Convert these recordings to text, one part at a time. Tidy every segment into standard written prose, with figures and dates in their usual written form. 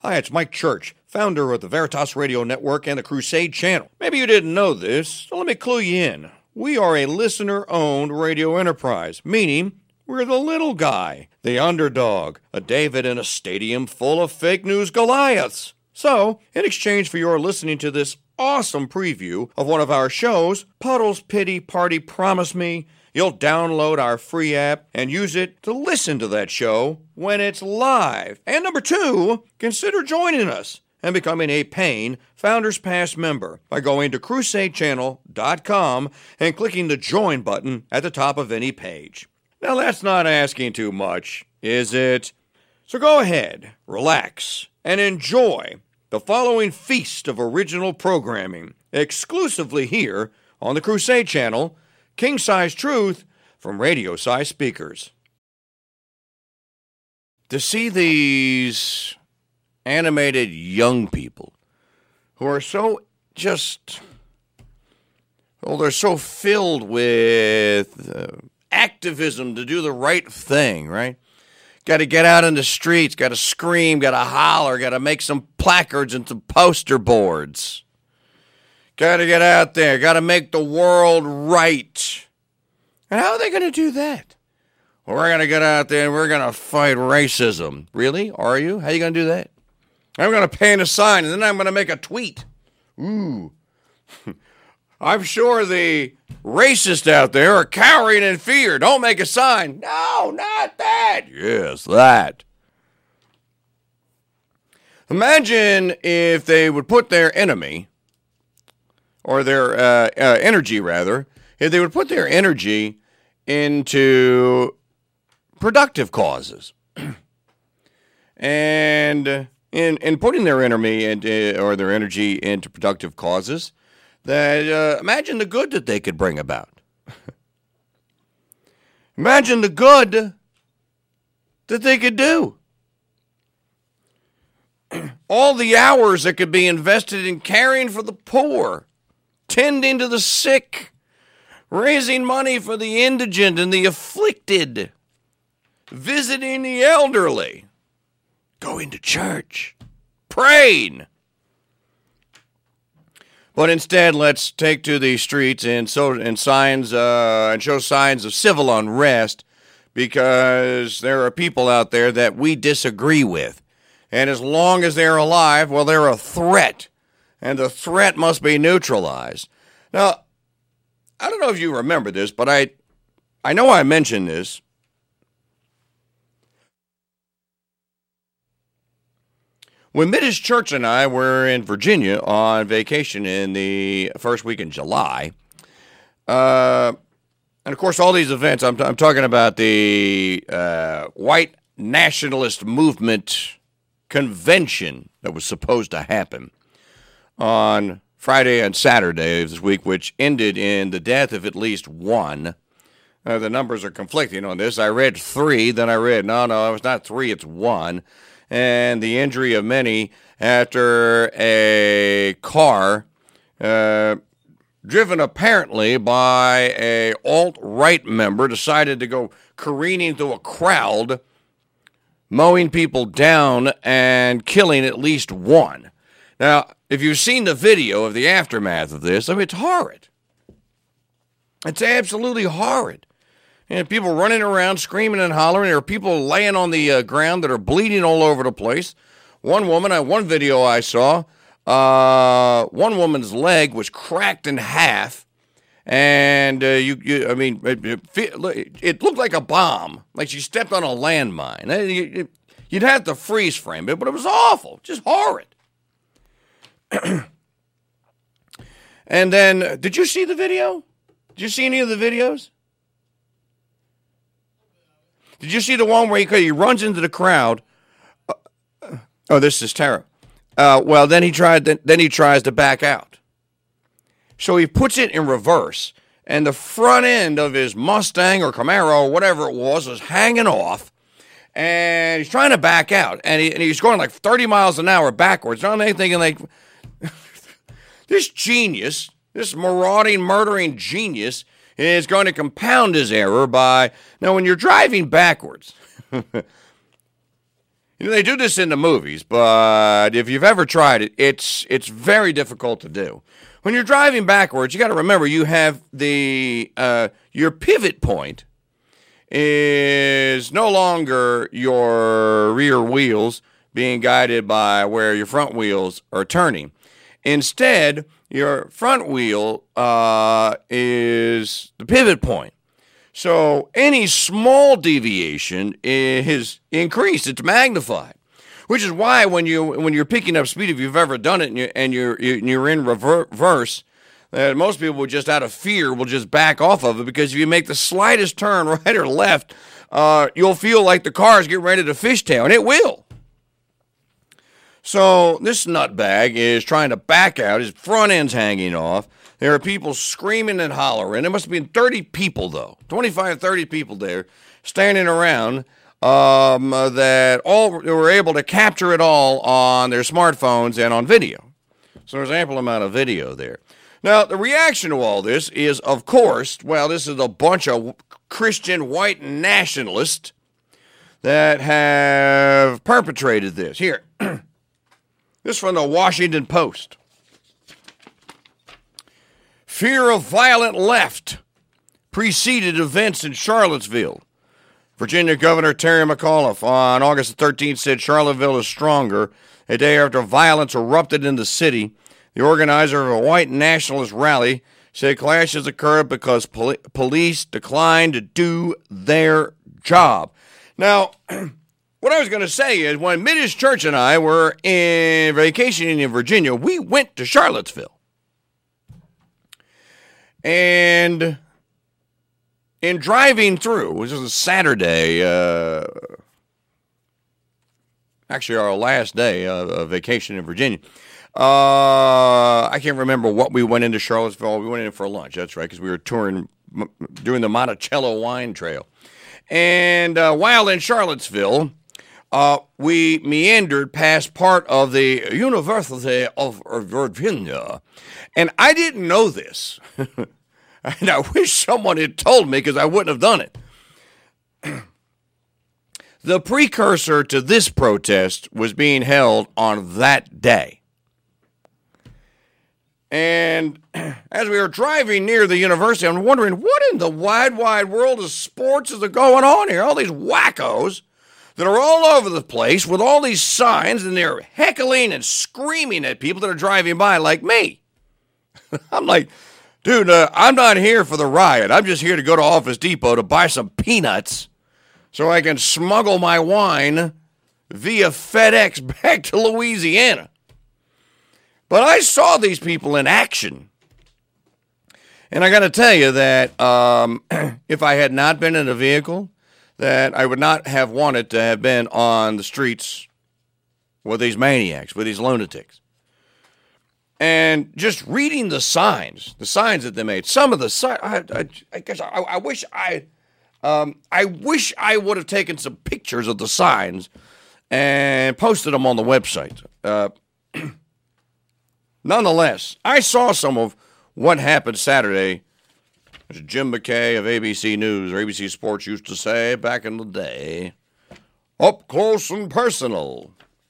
Hi, it's Mike Church, founder of the Veritas Radio Network and the Crusade Channel. Maybe you didn't know this, so let me clue you in. We are a listener-owned radio enterprise, meaning we're the little guy, the underdog, a David in a stadium full of fake news Goliaths. So, in exchange for your listening to this awesome preview of one of our shows, Puddle's Pity Party Promise Me, you'll download our free app and use it to listen to that show when it's live. And number 2, consider joining us and becoming a paying Founders Pass member by going to crusadechannel.com and clicking the join button at the top of any page. Now that's not asking too much, is it? So go ahead, relax, and enjoy the following feast of original programming exclusively here on the Crusade Channel, King-Size Truth from radio-size speakers. To see these animated young people who are so they're so filled with activism to do the right thing, right? Got to get out in the streets, got to scream, got to holler, got to make some placards and some poster boards. Got to get out there, got to make the world right. And how are they going to do that? Well, we're going to get out there and we're going to fight racism. Really? Are you? How are you going to do that? I'm going to paint a sign and then I'm going to make a tweet. Ooh. I'm sure the racists out there are cowering in fear. Don't make a sign. No, not that. Yes, that. Imagine if they would put their enemy, or their energy, rather, if they would put their energy into productive causes. And in putting their enemy or their energy into productive causes, that imagine the good that they could bring about. Imagine the good that they could do. All the hours that could be invested in caring for the poor, tending to the sick, raising money for the indigent and the afflicted, visiting the elderly, going to church, praying. But instead, let's take to the streets and show signs of civil unrest, because there are people out there that we disagree with. And as long as they're alive, well, they're a threat. And the threat must be neutralized. Now, I don't know if you remember this, but I know I mentioned this. When Midda's Church and I were in Virginia on vacation in the first week in July, and of course all these events, I'm talking about the white nationalist movement convention that was supposed to happen on Friday and Saturday of this week, which ended in the death of at least one. The numbers are conflicting on this. I read 3, then I read, no, it's not 3, it's 1. And the injury of many after a car driven apparently by a alt-right member decided to go careening through a crowd, mowing people down and killing at least one. Now, if you've seen the video of the aftermath of this, I mean, it's horrid. It's absolutely horrid. And people running around screaming and hollering. There are people laying on the ground that are bleeding all over the place. One woman, one video I saw, one woman's leg was cracked in half. And it looked like a bomb, like she stepped on a landmine. You'd have to freeze frame it, but it was awful, just horrid. And then, did you see the video? Did you see any of the videos? Did you see the one where he runs into the crowd? Oh, this is terrible. Well, then he tries to back out. So he puts it in reverse, and the front end of his Mustang or Camaro or whatever it was hanging off, and he's trying to back out, and he's going like 30 miles an hour backwards. Now I'm thinking, like, this genius, this marauding, murdering genius, is going to compound his error by, now when you're driving backwards, They do this in the movies, but if you've ever tried it, it's very difficult to do. When you're driving backwards, you got to remember you have your pivot point is no longer your rear wheels being guided by where your front wheels are turning. Instead, your front wheel is the pivot point. So any small deviation is increased, it's magnified, which is why when you're picking up speed, if you've ever done it and you're in reverse, most people will just out of fear will just back off of it, because if you make the slightest turn right or left, you'll feel like the car is getting ready to fishtail, and it will. So this nutbag is trying to back out. His front end's hanging off. There are people screaming and hollering. There must have been 30 people, though, 25, 30 people there standing around that all were able to capture it all on their smartphones and on video. So there's ample amount of video there. Now, the reaction to all this is, of course, well, this is a bunch of Christian white nationalists that have perpetrated this. Here, this is from the Washington Post. Fear of violent left preceded events in Charlottesville. Virginia Governor Terry McAuliffe on August 13th said Charlottesville is stronger a day after violence erupted in the city. The organizer of a white nationalist rally said clashes occurred because police declined to do their job. Now, what I was going to say is when Middish Church and I were in vacationing in Virginia, we went to Charlottesville. And in driving through, which was a Saturday, actually our last day of vacation in Virginia, I can't remember what we went into Charlottesville. We went in for lunch, that's right, because we were touring, doing the Monticello Wine Trail. And while in Charlottesville, we meandered past part of the University of Virginia. And I didn't know this. And I wish someone had told me, because I wouldn't have done it. The precursor to this protest was being held on that day. And as we were driving near the university, I'm wondering, what in the wide, wide world of sports is going on here? All these wackos that are all over the place with all these signs, and they're heckling and screaming at people that are driving by like me. I'm like, dude, I'm not here for the riot. I'm just here to go to Office Depot to buy some peanuts so I can smuggle my wine via FedEx back to Louisiana. But I saw these people in action. And I got to tell you that if I had not been in a vehicle, that I would not have wanted to have been on the streets with these maniacs, with these lunatics. And just reading the signs that they made, some of the signs, I guess I wish I would have taken some pictures of the signs and posted them on the website. Nonetheless, I saw some of what happened Saturday, as Jim McKay of ABC News or ABC Sports used to say back in the day, up close and personal.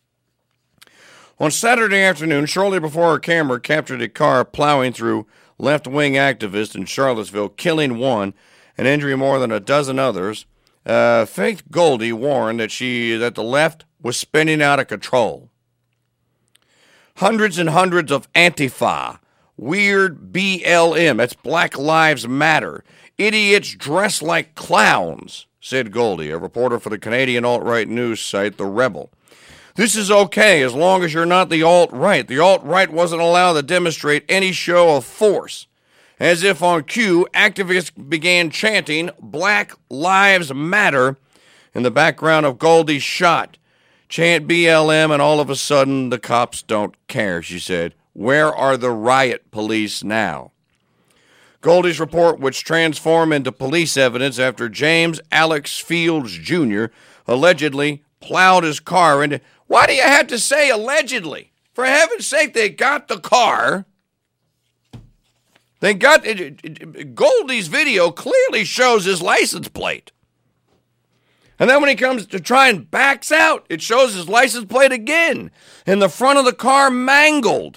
On Saturday afternoon, shortly before our camera captured a car plowing through left-wing activists in Charlottesville, killing one and injuring more than a dozen others, Faith Goldy warned that the left was spinning out of control. Hundreds and hundreds of Antifa, weird BLM, that's Black Lives Matter, idiots dressed like clowns, said Goldy, a reporter for the Canadian alt-right news site The Rebel. This is okay as long as you're not the alt-right. The alt-right wasn't allowed to demonstrate any show of force. As if on cue, activists began chanting Black Lives Matter in the background of Goldy's shot. Chant BLM, and all of a sudden the cops don't care, she said. Where are the riot police now? Goldy's report, which transformed into police evidence after James Alex Fields Jr. allegedly plowed his car into... Why do you have to say allegedly? For heaven's sake, they got the car. They got... Goldy's video clearly shows his license plate. And then when he comes to try and backs out, it shows his license plate again. And the front of the car mangled.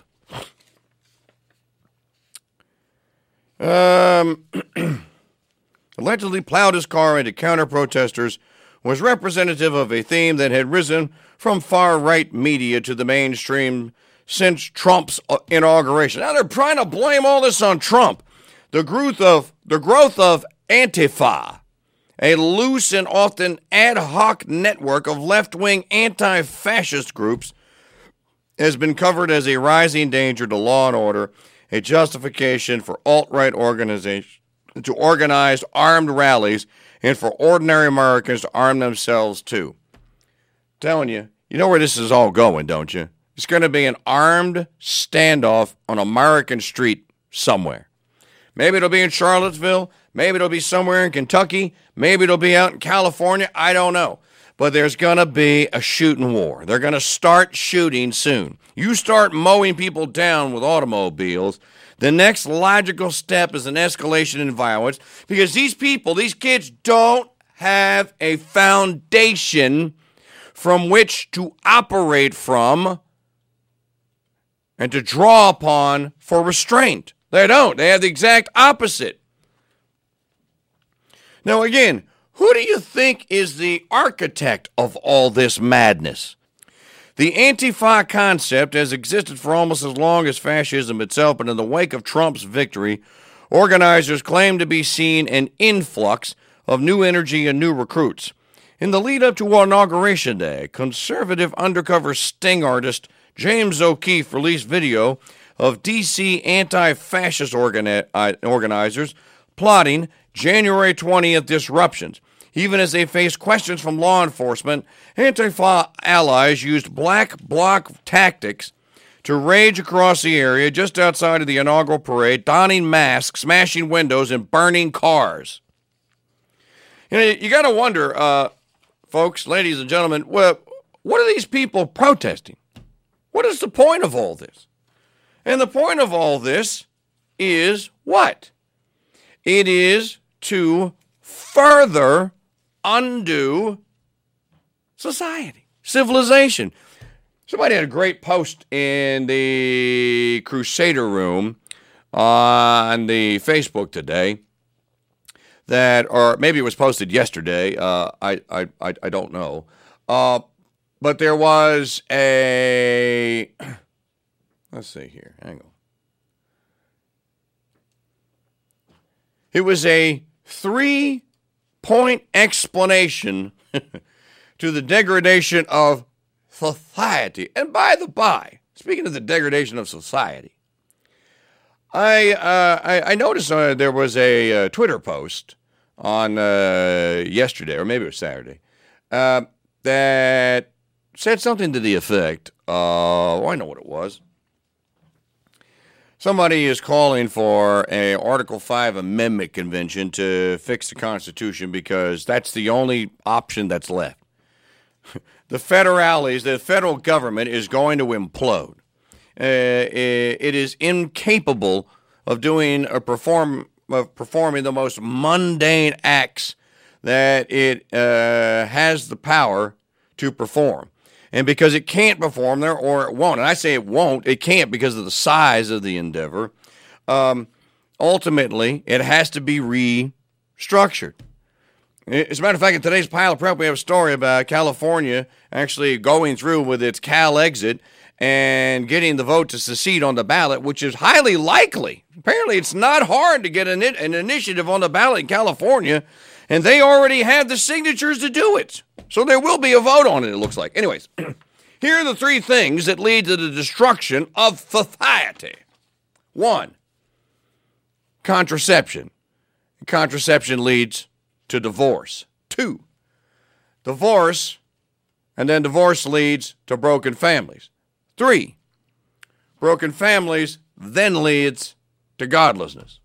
Allegedly plowed his car into counter-protesters was representative of a theme that had risen from far-right media to the mainstream since Trump's inauguration. Now they're trying to blame all this on Trump. The growth of Antifa, a loose and often ad hoc network of left-wing anti-fascist groups, has been covered as a rising danger to law and order, a justification for alt-right organization to organize armed rallies, and for ordinary Americans to arm themselves too. Telling you, you know where this is all going, don't you? It's going to be an armed standoff on American street somewhere. Maybe it'll be in Charlottesville. Maybe it'll be somewhere in Kentucky. Maybe it'll be out in California. I don't know. But there's going to be a shooting war. They're going to start shooting soon. You start mowing people down with automobiles, the next logical step is an escalation in violence because these people, these kids don't have a foundation from which to operate from and to draw upon for restraint. They don't. They have the exact opposite. Now, again, who do you think is the architect of all this madness? The Antifa concept has existed for almost as long as fascism itself, but in the wake of Trump's victory, organizers claim to be seeing an influx of new energy and new recruits. In the lead up to Inauguration Day, conservative undercover sting artist James O'Keefe released video of D.C. anti-fascist organizers plotting January 20th disruptions. Even as they faced questions from law enforcement, Antifa allies used black bloc tactics to rage across the area just outside of the inaugural parade, donning masks, smashing windows, and burning cars. You know, you got to wonder, folks, ladies and gentlemen, what are these people protesting? What is the point of all this? And the point of all this is what? It is to further undo society, civilization. Somebody had a great post in the Crusader Room on the Facebook today that, or maybe it was posted yesterday. I don't know. But there was a, let's see here, hang on. It was a 3-point explanation to the degradation of society. And by the by, speaking of the degradation of society, I noticed there was a Twitter post on yesterday, or maybe it was Saturday, that said something to the effect, I know what it was. Somebody is calling for a Article 5 Amendment Convention to fix the Constitution because that's the only option that's left. The federal government is going to implode. It is incapable of performing the most mundane acts that it has the power to perform. And because it can't perform there, or it won't, and I say it won't, it can't because of the size of the endeavor, ultimately, it has to be restructured. As a matter of fact, in today's Pile of Prep, we have a story about California actually going through with its Cal exit and getting the vote to secede on the ballot, which is highly likely. Apparently, it's not hard to get an initiative on the ballot in California, and they already have the signatures to do it. So there will be a vote on it, it looks like. Anyways, here are the 3 things that lead to the destruction of society. 1, contraception. Contraception leads to divorce. 2, divorce, and then divorce leads to broken families. 3, broken families then leads to godlessness.